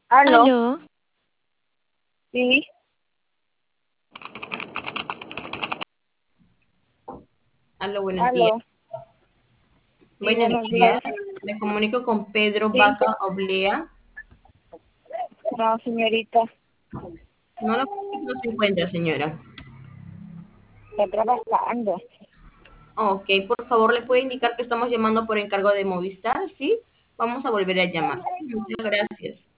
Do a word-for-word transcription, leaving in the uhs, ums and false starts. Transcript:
Aló, Aló, sí, Aló, buenos días. aló, sí, Buenos buenos días. días. Me comunico con Pedro Sí, Vaca Oblea. no, señorita, No lo no se encuentra, señora. está trabajando. Ok, por favor, ¿le puede indicar que estamos llamando por encargo de Movistar? Sí, vamos a volver a llamar. Muchas gracias.